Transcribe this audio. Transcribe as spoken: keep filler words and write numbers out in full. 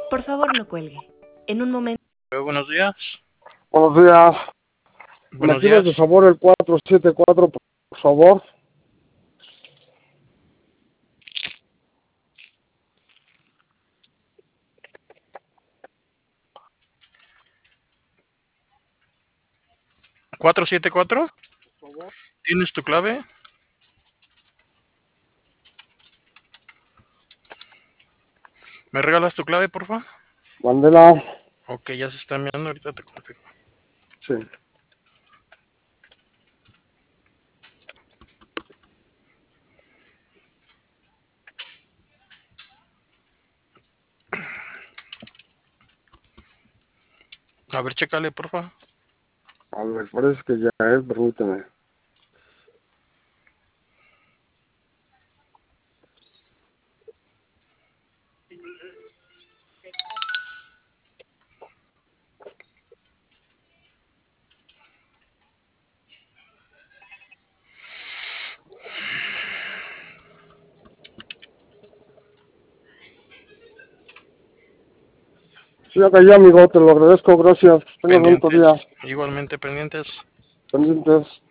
Por favor, no cuelgue. En un momento... Eh, buenos días. Buenos días. Buenos ¿Me tienes días. de favor el cuatro siete cuatro, por favor? ¿cuatro siete cuatro? Por favor. ¿Tienes tu clave? ¿Me regalas tu clave, por favor? Mandela. Ok, ya se está enviando, ahorita te confirmo. Sí. A ver, chécale, por favor. A ver, parece que ya es, permíteme. Sí, acá ya, amigo, te lo agradezco, gracias. Tenga bonito Pendientes. día. Igualmente pendientes. Pendientes.